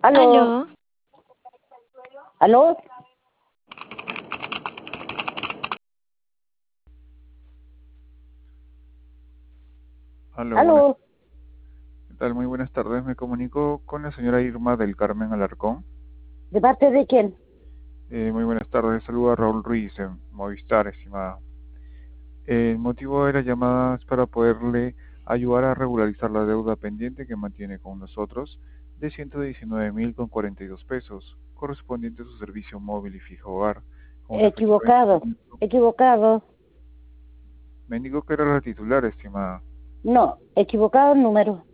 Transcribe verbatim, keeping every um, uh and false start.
¿Aló? Aló, ¿Aló? Aló, buenas, ¿Aló? ¿qué tal? Muy buenas tardes. Me comunico con la señora Irma del Carmen Alarcón. ¿De parte de quién? Eh, muy buenas tardes. Saluda a Raúl Ruiz en Movistar, estimada. Eh, el motivo de la llamada es para poderle ayudar a regularizar la deuda pendiente que mantiene con nosotros de ciento diecinueve mil con cuarenta y dos pesos, correspondiente a su servicio móvil y fijo hogar, con una fecha de Equivocado, vencimiento. equivocado. Me indicó que era la titular, estimada. No, equivocado el número.